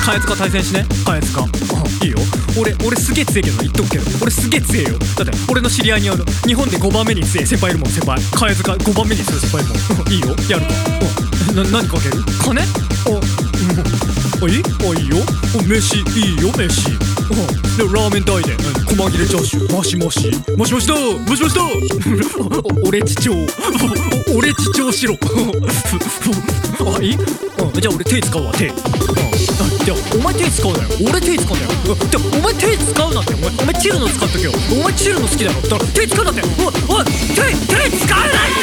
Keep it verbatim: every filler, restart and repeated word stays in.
カエツカ対戦しね。カエツカいいよ。俺俺すげえ強えけど言っとくけど、俺すげえ強えよ。だって俺の知り合いにある日本でごばんめに強え先輩いるもん。先輩カエツカごばんめに強い先輩いるもんいいよ、やるか。な何かける？金？おおいい？おいいよ。お飯いいよ飯。でラーメン代で細切れチャーシューマシマシマシマシだマシマシだ俺父長俺父長しろあ、いい？じゃあ俺手使うわ。手。じゃあお前手使うなよ。俺手使うんだよ。じゃあお前手使うなって。お前お前チルの使っとけよ。お前チルの好きだろ。だから手使うなって。おいおい手手使うなよ。